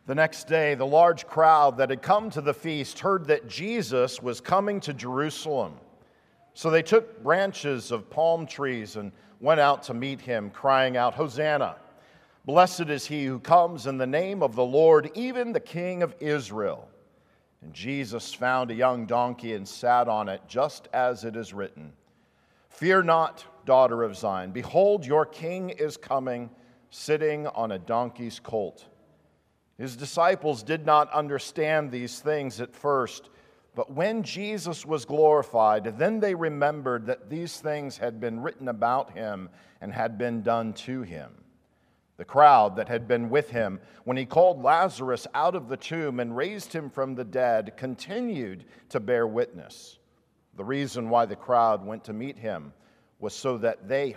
The next day, the large crowd that had come to the feast heard that Jesus was coming to Jerusalem. So they took branches of palm trees and went out to meet him, crying out, "Hosanna! Blessed is he who comes in the name of the Lord, even the King of Israel." And Jesus found a young donkey and sat on it, just as it is written, "Fear not, daughter of Zion. Behold, your king is coming, sitting on a donkey's colt." His disciples did not understand these things at first, but when Jesus was glorified, then they remembered that these things had been written about him and had been done to him. The crowd that had been with him when he called Lazarus out of the tomb and raised him from the dead continued to bear witness. The reason why the crowd went to meet him was that they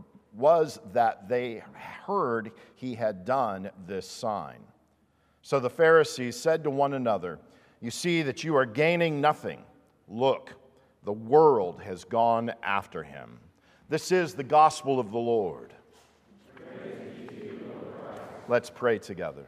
heard he had done this sign. So the Pharisees said to one another, "You see that you are gaining nothing. Look, the world has gone after him." This is the gospel of the Lord. Praise to you, Lord Christ. Let's pray together.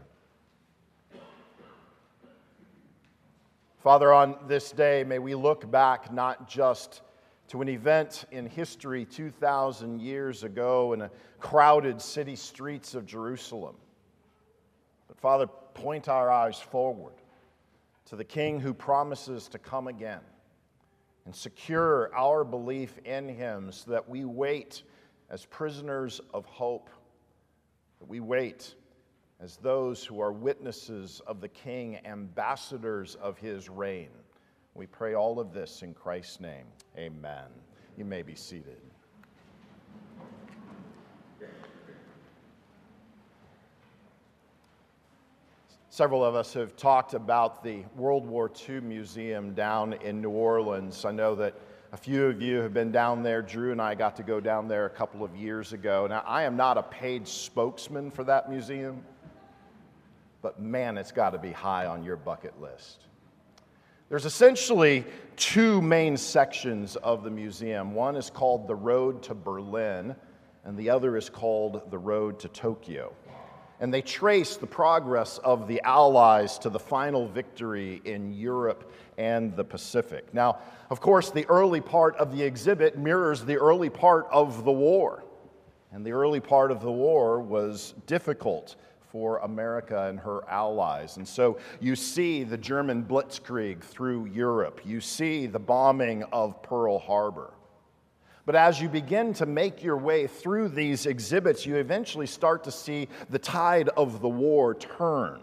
Father, on this day, may we look back not just to an event in history 2,000 years ago in a crowded city streets of Jerusalem, but Father, point our eyes forward to the King who promises to come again and secure our belief in him so that we wait as prisoners of hope, that we wait as those who are witnesses of the King, ambassadors of his reign. We pray all of this in Christ's name. Amen. You may be seated. Several of us have talked about the World War II Museum down in New Orleans. I know that a few of you have been down there. Drew and I got to go down there a couple of years ago. Now, I am not a paid spokesman for that museum, but man, it's got to be high on your bucket list. There's essentially two main sections of the museum. One is called the Road to Berlin, and the other is called the Road to Tokyo. And they trace the progress of the Allies to the final victory in Europe and the Pacific. Now, of course, the early part of the exhibit mirrors the early part of the war. And the early part of the war was difficult for America and her allies. And so you see the German blitzkrieg through Europe. You see the bombing of Pearl Harbor. But as you begin to make your way through these exhibits, you eventually start to see the tide of the war turn.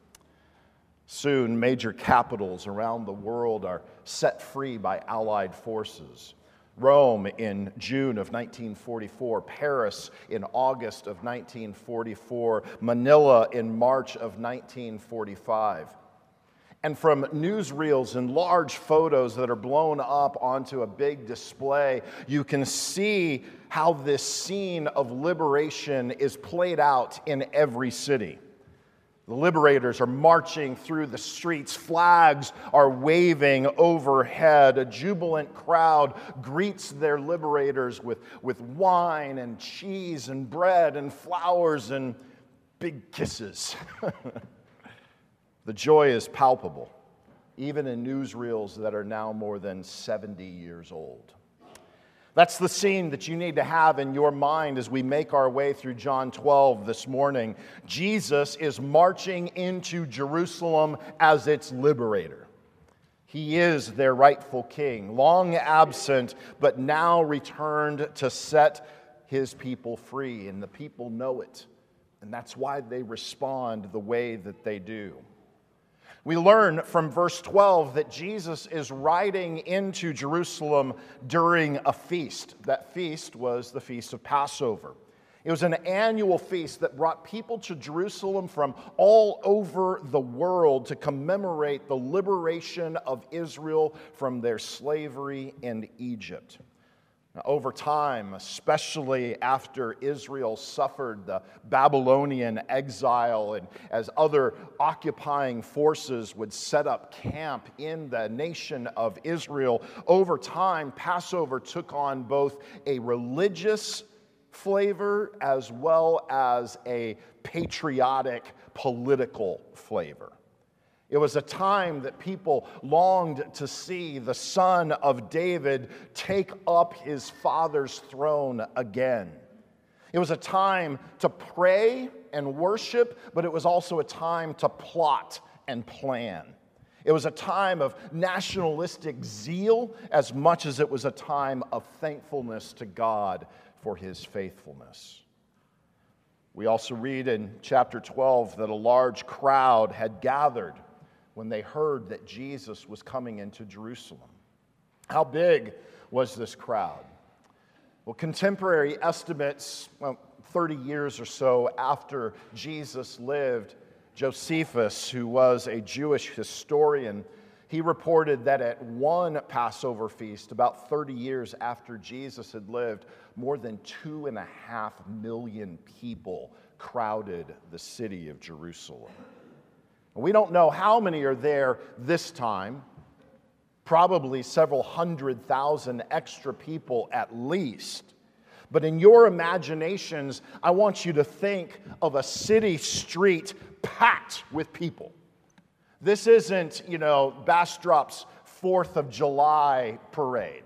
Soon, major capitals around the world are set free by Allied forces. Rome in June of 1944, Paris in August of 1944, Manila in March of 1945. And from newsreels and large photos that are blown up onto a big display, you can see how this scene of liberation is played out in every city. The liberators are marching through the streets. Flags are waving overhead. A jubilant crowd greets their liberators with wine and cheese and bread and flowers and big kisses. The joy is palpable, even in newsreels that are now more than 70 years old. That's the scene that you need to have in your mind as we make our way through John 12 this morning. Jesus is marching into Jerusalem as its liberator. He is their rightful king, long absent, but now returned to set his people free, and the people know it. And that's why they respond the way that they do. We learn from verse 12 that Jesus is riding into Jerusalem during a feast. That feast was the Feast of Passover. It was an annual feast that brought people to Jerusalem from all over the world to commemorate the liberation of Israel from their slavery in Egypt. Now, over time, especially after Israel suffered the Babylonian exile and as other occupying forces would set up camp in the nation of Israel, over time, Passover took on both a religious flavor as well as a patriotic political flavor. It was a time that people longed to see the son of David take up his father's throne again. It was a time to pray and worship, but it was also a time to plot and plan. It was a time of nationalistic zeal as much as it was a time of thankfulness to God for his faithfulness. We also read in chapter 12 that a large crowd had gathered when they heard that Jesus was coming into Jerusalem. How big was this crowd? Well, contemporary estimates, 30 years or so after Jesus lived, Josephus, who was a Jewish historian, he reported that at one Passover feast, about 30 years after Jesus had lived, more than 2.5 million people crowded the city of Jerusalem. We don't know how many are there this time, probably several 100,000 extra people at least. But in your imaginations, I want you to think of a city street packed with people. This isn't, Bastrop's 4th of July parade.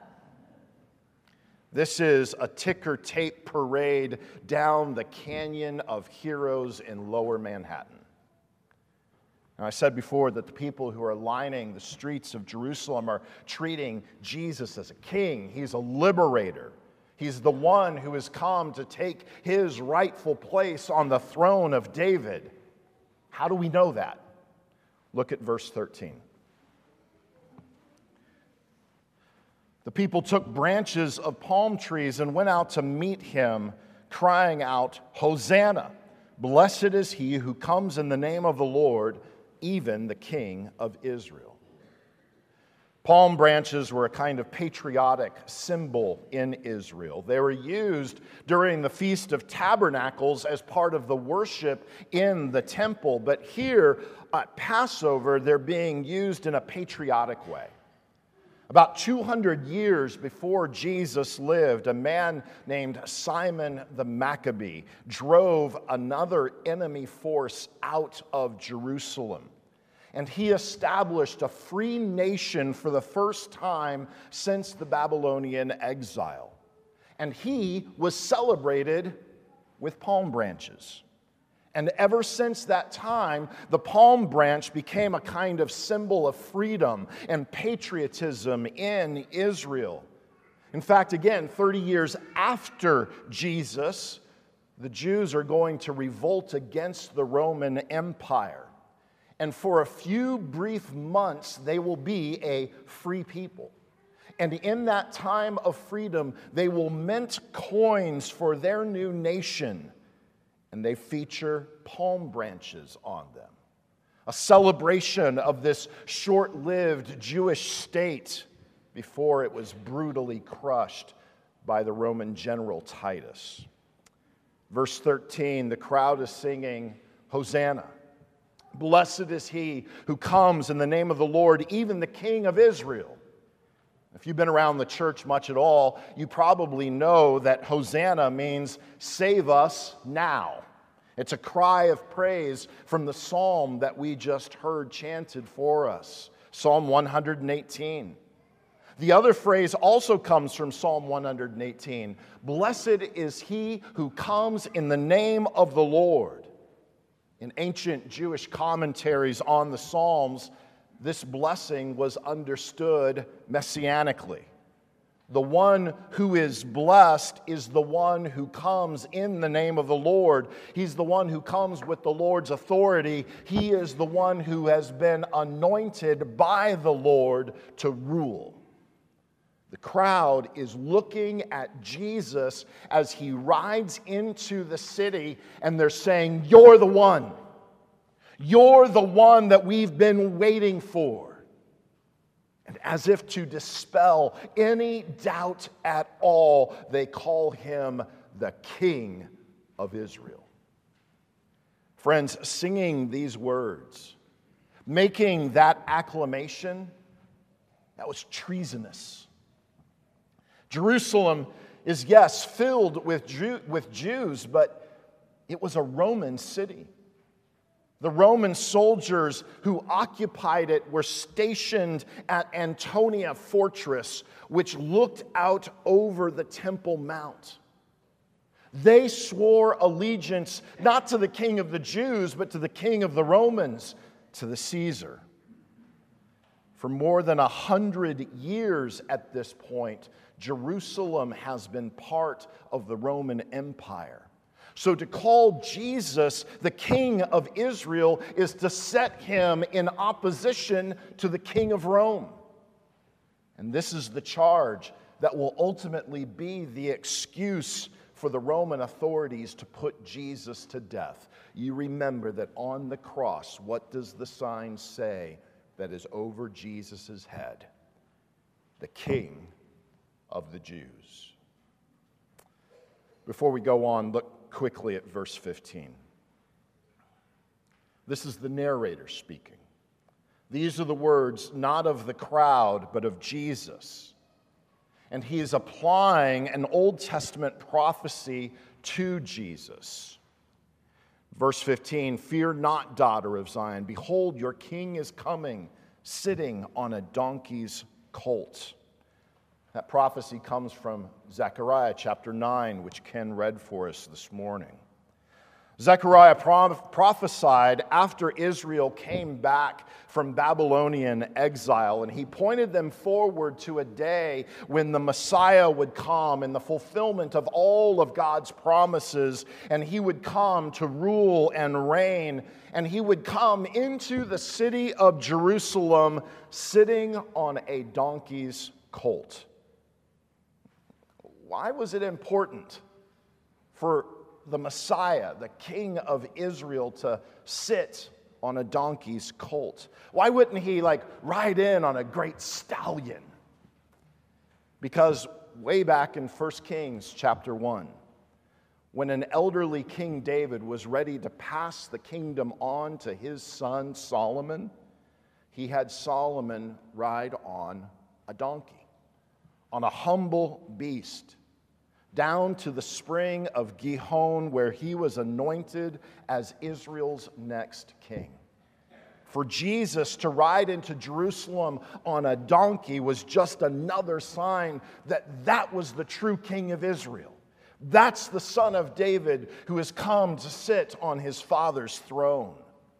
This is a ticker tape parade down the Canyon of Heroes in Lower Manhattan. Now, I said before that the people who are lining the streets of Jerusalem are treating Jesus as a king. He's a liberator. He's the one who has come to take his rightful place on the throne of David. How do we know that? Look at verse 13. The people took branches of palm trees and went out to meet him, crying out, "Hosanna! Blessed is he who comes in the name of the Lord, even the King of Israel." Palm branches were a kind of patriotic symbol in Israel. They were used during the Feast of Tabernacles as part of the worship in the temple. But here at Passover, they're being used in a patriotic way. About 200 years before Jesus lived, a man named Simon the Maccabee drove another enemy force out of Jerusalem. And he established a free nation for the first time since the Babylonian exile. And he was celebrated with palm branches. And ever since that time, the palm branch became a kind of symbol of freedom and patriotism in Israel. In fact, again, 30 years after Jesus, the Jews are going to revolt against the Roman Empire. And for a few brief months, they will be a free people. And in that time of freedom, they will mint coins for their new nation. And they feature palm branches on them. A celebration of this short-lived Jewish state before it was brutally crushed by the Roman general Titus. Verse 13, the crowd is singing, "Hosanna! Blessed is he who comes in the name of the Lord, even the King of Israel." If you've been around the church much at all, you probably know that Hosanna means save us now. It's a cry of praise from the psalm that we just heard chanted for us, Psalm 118. The other phrase also comes from Psalm 118. Blessed is he who comes in the name of the Lord. In ancient Jewish commentaries on the Psalms, this blessing was understood messianically. The one who is blessed is the one who comes in the name of the Lord. He's the one who comes with the Lord's authority. He is the one who has been anointed by the Lord to rule. The crowd is looking at Jesus as he rides into the city, and they're saying, "You're the one. You're the one that we've been waiting for." And as if to dispel any doubt at all, they call him the King of Israel. Friends, singing these words, making that acclamation, that was treasonous. Jerusalem is, yes, filled with Jews, but it was a Roman city. The Roman soldiers who occupied it were stationed at Antonia Fortress, which looked out over the Temple Mount. They swore allegiance not to the king of the Jews, but to the king of the Romans, to the Caesar. For more than 100 years at this point, Jerusalem has been part of the Roman Empire. So to call Jesus the King of Israel is to set him in opposition to the King of Rome. And this is the charge that will ultimately be the excuse for the Roman authorities to put Jesus to death. You remember that on the cross, what does the sign say that is over Jesus' head? The King of the Jews. Before we go on, look quickly at verse 15. This is the narrator speaking. These are the words not of the crowd, but of Jesus. And he is applying an Old Testament prophecy to Jesus. Verse 15, "Fear not, daughter of Zion. Behold, your king is coming, sitting on a donkey's colt." That prophecy comes from Zechariah chapter 9, which Ken read for us this morning. Zechariah prophesied after Israel came back from Babylonian exile, and he pointed them forward to a day when the Messiah would come in the fulfillment of all of God's promises, and he would come to rule and reign, and he would come into the city of Jerusalem sitting on a donkey's colt. Why was it important for the Messiah, the King of Israel, to sit on a donkey's colt? Why wouldn't he ride in on a great stallion? Because way back in 1 Kings chapter 1, when an elderly King David was ready to pass the kingdom on to his son Solomon, he had Solomon ride on a donkey, on a humble beast, down to the spring of Gihon, where he was anointed as Israel's next king. For Jesus to ride into Jerusalem on a donkey was just another sign that that was the true king of Israel. That's the son of David who has come to sit on his father's throne.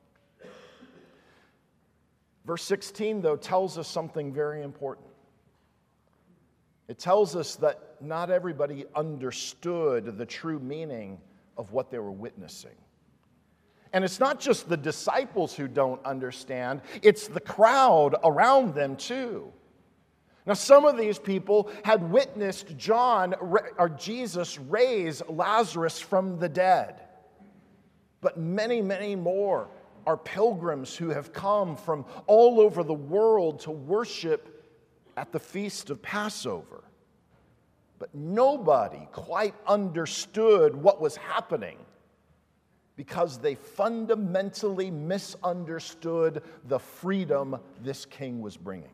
Verse 16, though, tells us something very important. It tells us that not everybody understood the true meaning of what they were witnessing. And it's not just the disciples who don't understand, it's the crowd around them too. Now, some of these people had witnessed Jesus raise Lazarus from the dead. But many, many more are pilgrims who have come from all over the world to worship at the Feast of Passover. But nobody quite understood what was happening because they fundamentally misunderstood the freedom this king was bringing.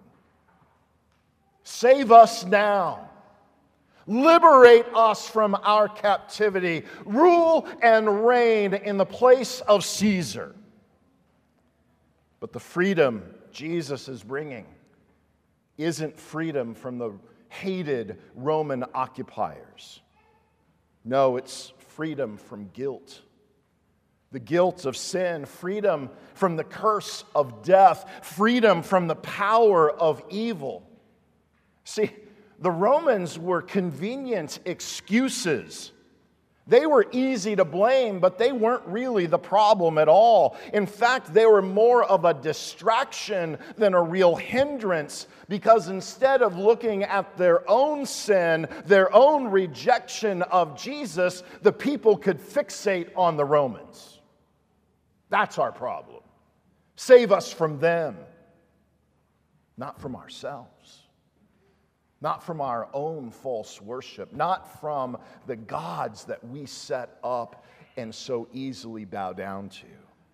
Save us now. Liberate us from our captivity. Rule and reign in the place of Caesar. But the freedom Jesus is bringing isn't freedom from the hated Roman occupiers. No, it's freedom from guilt. The guilt of sin, freedom from the curse of death, freedom from the power of evil. See, the Romans were convenient excuses. They were easy to blame, but they weren't really the problem at all. In fact, they were more of a distraction than a real hindrance, because instead of looking at their own sin, their own rejection of Jesus, the people could fixate on the Romans. That's our problem. Save us from them, not from ourselves. Not from our own false worship, not from the gods that we set up and so easily bow down to.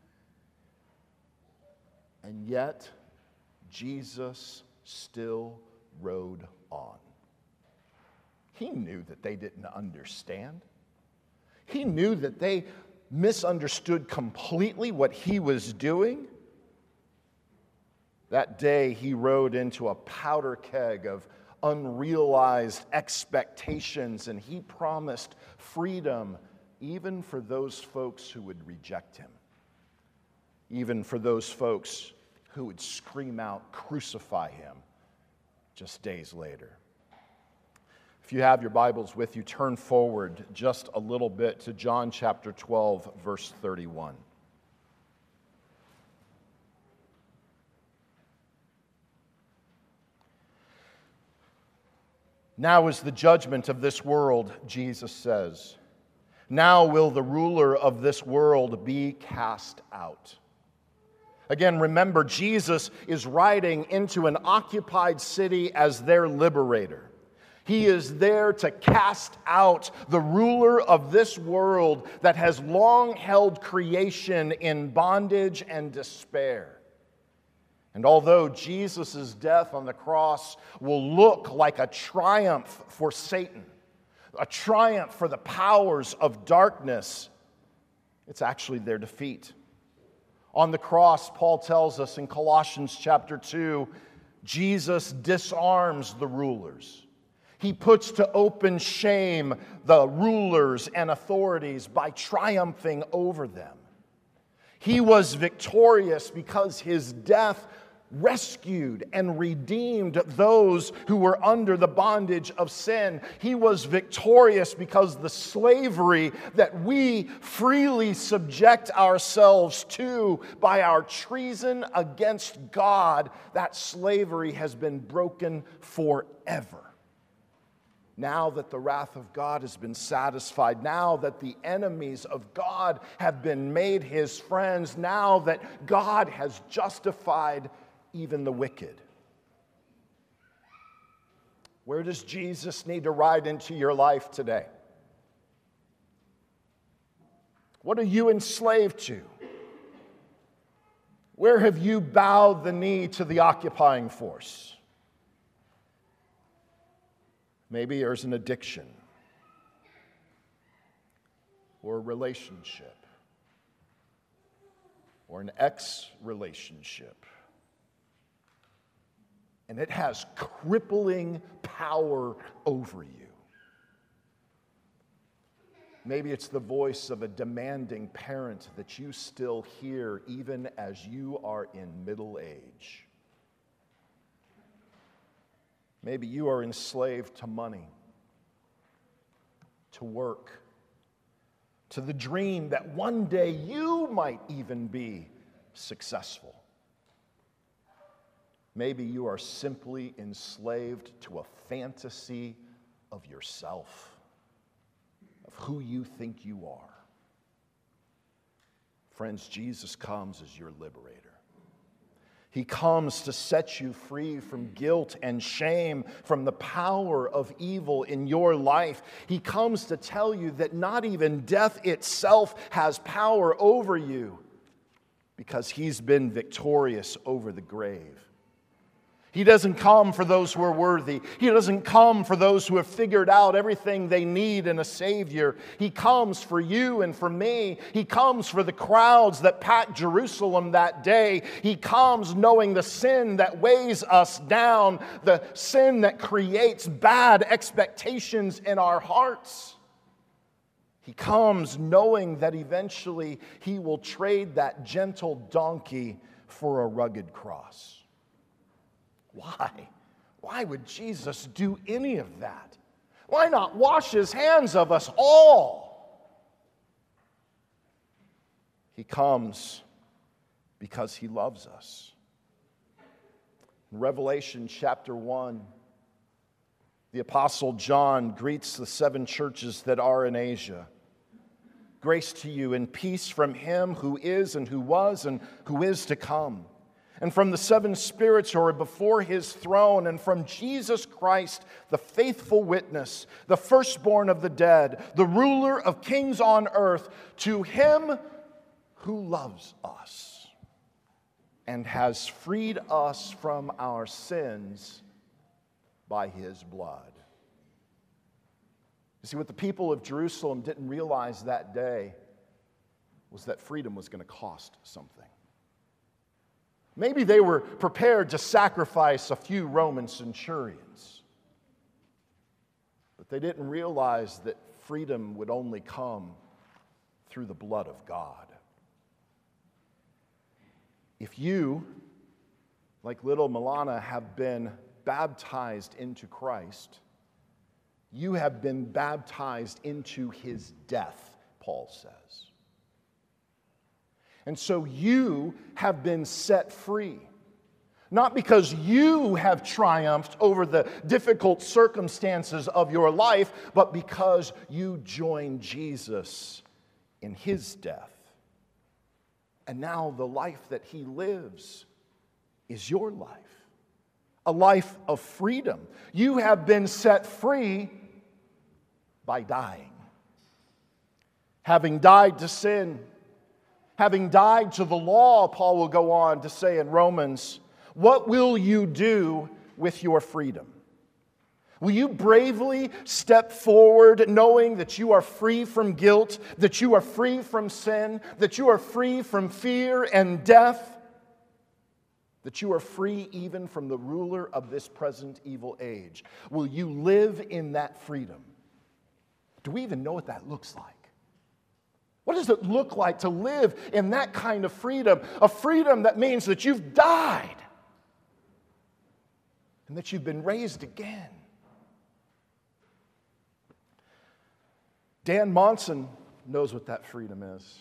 And yet, Jesus still rode on. He knew that they didn't understand. He knew that they misunderstood completely what he was doing. That day, he rode into a powder keg of unrealized expectations, and he promised freedom even for those folks who would reject him, even for those folks who would scream out, "Crucify him," just days later. If you have your Bibles with you, turn forward just a little bit to John chapter 12, verse 31. Now is the judgment of this world, Jesus says. Now will the ruler of this world be cast out. Again, remember, Jesus is riding into an occupied city as their liberator. He is there to cast out the ruler of this world that has long held creation in bondage and despair. And although Jesus' death on the cross will look like a triumph for Satan, a triumph for the powers of darkness, it's actually their defeat. On the cross, Paul tells us in Colossians chapter 2, Jesus disarms the rulers. He puts to open shame the rulers and authorities by triumphing over them. He was victorious because his death rescued and redeemed those who were under the bondage of sin. He was victorious because the slavery that we freely subject ourselves to by our treason against God, that slavery has been broken forever. Now that the wrath of God has been satisfied, now that the enemies of God have been made his friends, now that God has justified even the wicked. Where does Jesus need to ride into your life today? What are you enslaved to? Where have you bowed the knee to the occupying force? Maybe there's an addiction or a relationship or an ex-relationship. And it has crippling power over you. Maybe it's the voice of a demanding parent that you still hear even as you are in middle age. Maybe you are enslaved to money, to work, to the dream that one day you might even be successful. Maybe you are simply enslaved to a fantasy of yourself, of who you think you are. Friends, Jesus comes as your liberator. He comes to set you free from guilt and shame, from the power of evil in your life. He comes to tell you that not even death itself has power over you, because he's been victorious over the grave. He doesn't come for those who are worthy. He doesn't come for those who have figured out everything they need in a Savior. He comes for you and for me. He comes for the crowds that packed Jerusalem that day. He comes knowing the sin that weighs us down, the sin that creates bad expectations in our hearts. He comes knowing that eventually he will trade that gentle donkey for a rugged cross. Why? Why would Jesus do any of that? Why not wash his hands of us all? He comes because he loves us. In Revelation chapter 1, the Apostle John greets the 7 churches that are in Asia. Grace to you and peace from him who is and who was and who is to come, and from the 7 spirits who are before his throne, and from Jesus Christ, the faithful witness, the firstborn of the dead, the ruler of kings on earth, to him who loves us and has freed us from our sins by his blood. You see, what the people of Jerusalem didn't realize that day was that freedom was going to cost something. Maybe they were prepared to sacrifice a few Roman centurions, but they didn't realize that freedom would only come through the blood of God. If you, like little Milana, have been baptized into Christ, you have been baptized into his death, Paul says. And so you have been set free. Not because you have triumphed over the difficult circumstances of your life, but because you joined Jesus in his death. And now the life that he lives is your life. A life of freedom. You have been set free by dying. Having died to sin, having died to the law, Paul will go on to say in Romans, what will you do with your freedom? Will you bravely step forward knowing that you are free from guilt, that you are free from sin, that you are free from fear and death, that you are free even from the ruler of this present evil age? Will you live in that freedom? Do we even know what that looks like? What does it look like to live in that kind of freedom? A freedom that means that you've died and that you've been raised again. Dan Monson knows what that freedom is.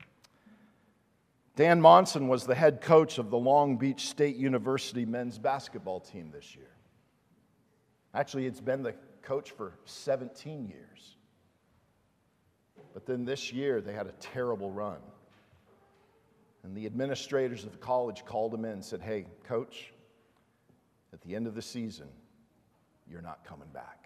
Dan Monson was the head coach of the Long Beach State University men's basketball team this year. Actually, it's been the coach for 17 years. But then this year, they had a terrible run. And the administrators of the college called him in and said, hey, coach, at the end of the season, you're not coming back.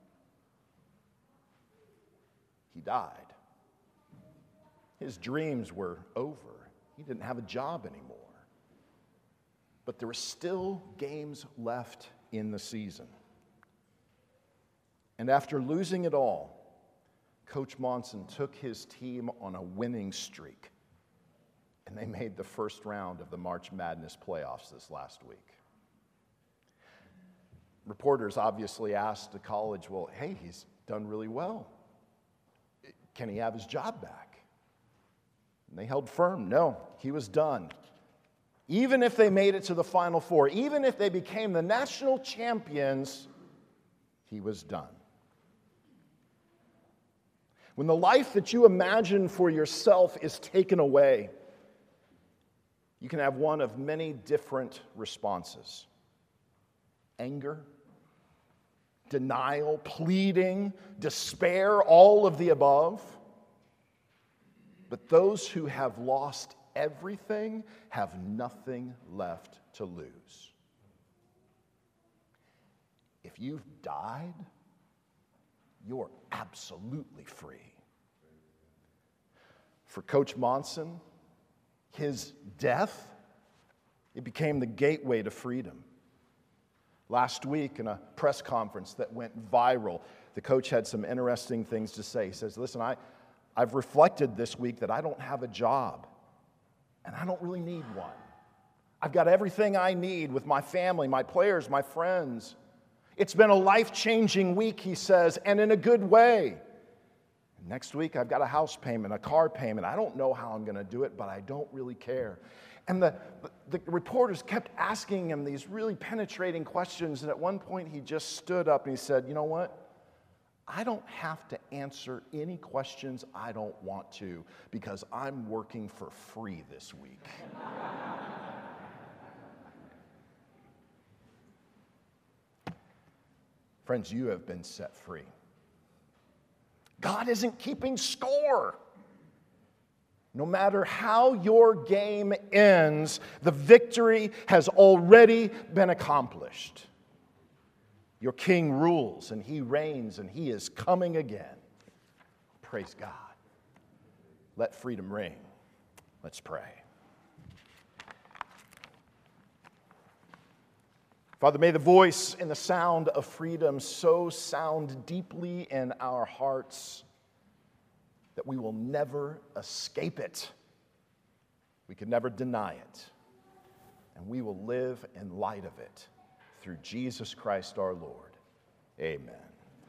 He died. His dreams were over. He didn't have a job anymore. But there were still games left in the season. And after losing it all, Coach Monson took his team on a winning streak, and they made the first round of the March Madness playoffs this last week. Reporters obviously asked the college, well, hey, he's done really well. Can he have his job back? And they held firm. No, he was done. Even if they made it to the Final Four, even if they became the national champions, he was done. When the life that you imagine for yourself is taken away, you can have one of many different responses. Anger, denial, pleading, despair, all of the above. But those who have lost everything have nothing left to lose. If you've died, you're absolutely free. For Coach Monson, his death, it became the gateway to freedom. Last week in a press conference that went viral, the coach had some interesting things to say. He says, listen, I've reflected this week that I don't have a job, and I don't really need one. I've got everything I need with my family, my players, my friends. It's been a life-changing week, he says, and in a good way. Next week, I've got a house payment, a car payment. I don't know how I'm going to do it, but I don't really care. And the reporters kept asking him these really penetrating questions, and at one point, he just stood up and he said, you know what? I don't have to answer any questions I don't want to because I'm working for free this week. Friends, you have been set free. God isn't keeping score. No matter how your game ends, the victory has already been accomplished. Your king rules and he reigns and he is coming again. Praise God. Let freedom ring. Let's pray. Father, may the voice and the sound of freedom so sound deeply in our hearts that we will never escape it. We can never deny it. And we will live in light of it through Jesus Christ our Lord. Amen.